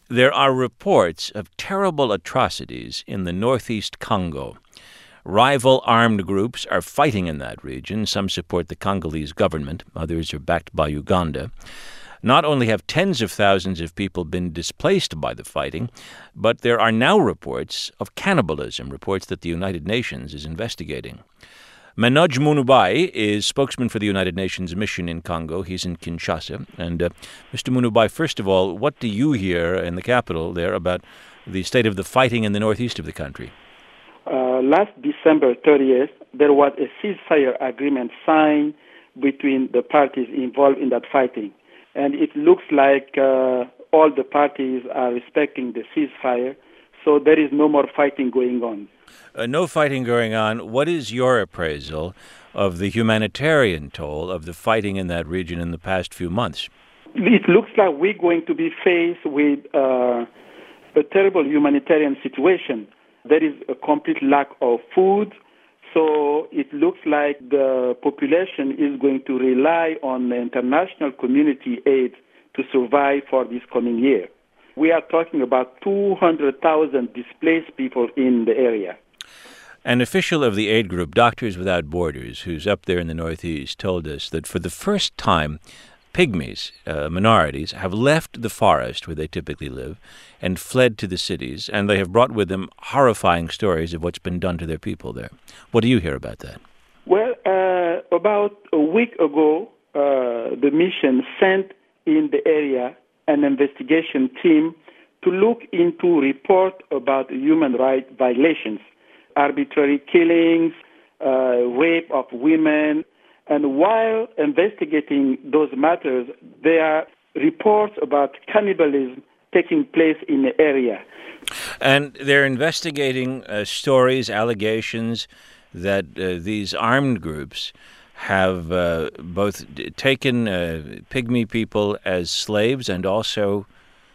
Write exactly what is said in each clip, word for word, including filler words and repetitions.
There are reports of terrible atrocities in the northeast Congo. Rival armed groups are fighting in that region. Some support the Congolese government. Others are backed by Uganda. Not only have tens of thousands of people been displaced by the fighting, but there are now reports of cannibalism, reports that the United Nations is investigating. Manoj Munubai is spokesman for the United Nations mission in Congo. He's in Kinshasa. And uh, Mister Munubai, first of all, what do you hear in the capital there about the state of the fighting in the northeast of the country? Uh, last December thirtieth, there was a ceasefire agreement signed between the parties involved in that fighting. And it looks like uh, all the parties are respecting the ceasefire, so there is no more fighting going on. Uh, no fighting going on. What is your appraisal of the humanitarian toll of the fighting in that region in the past few months? It looks like we're going to be faced with uh, a terrible humanitarian situation. There is a complete lack of food, so it looks like the population is going to rely on the international community aid to survive for this coming year. We are talking about two hundred thousand displaced people in the area. An official of the aid group, Doctors Without Borders, who's up there in the Northeast, told us that for the first time, pygmies, uh, minorities, have left the forest where they typically live and fled to the cities, and they have brought with them horrifying stories of what's been done to their people there. What do you hear about that? Well, uh, about a week ago, uh, the mission sent in the area an investigation team to look into report about human rights violations, arbitrary killings, uh, rape of women. And while investigating those matters, there are reports about cannibalism taking place in the area. And they're investigating uh, stories, allegations that uh, these armed groups have uh, both d- taken uh, pygmy people as slaves and also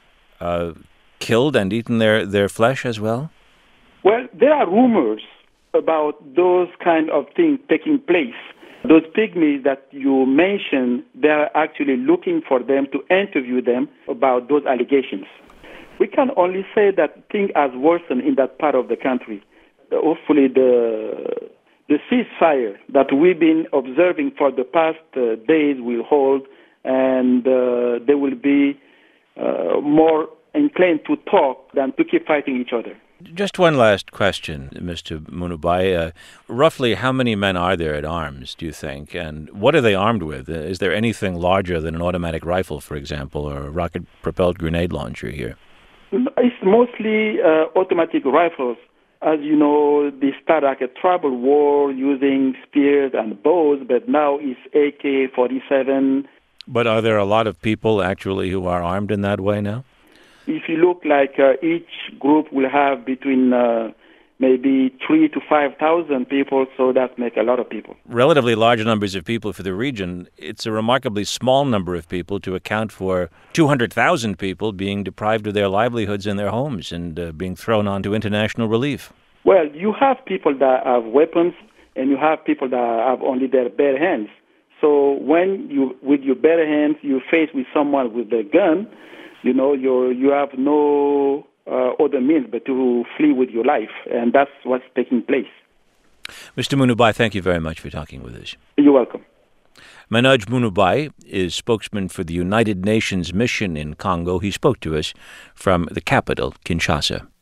uh, killed and eaten their, their flesh as well? Well, there are rumors about those kind of things taking place. Those pygmies that you mentioned, they are actually looking for them to interview them about those allegations. We can only say that things have worsened in that part of the country. Hopefully the the ceasefire that we've been observing for the past uh, days will hold, and uh, they will be uh, more inclined to talk than to keep fighting each other. Just one last question, Mister Munubai. Uh, roughly how many men are there at arms, do you think? And what are they armed with? Uh, is there anything larger than an automatic rifle, for example, or a rocket-propelled grenade launcher here? It's mostly uh, automatic rifles. As you know, they start like a tribal war using spears and bows, but now it's A K forty-seven. But are there a lot of people actually who are armed in that way now? If you look like uh, each group will have between uh, maybe three to five thousand people, so that makes a lot of people. Relatively large numbers of people for the region. It's a remarkably small number of people to account for two hundred thousand people being deprived of their livelihoods and their homes and uh, being thrown onto international relief. Well, you have people that have weapons, and you have people that have only their bare hands. So when you, with your bare hands, you face with someone with a gun, you know, you you have no uh, other means but to flee with your life, and that's what's taking place. Mister Munubai, thank you very much for talking with us. You're welcome. Manoj Munubai is spokesman for the United Nations mission in Congo. He spoke to us from the capital, Kinshasa.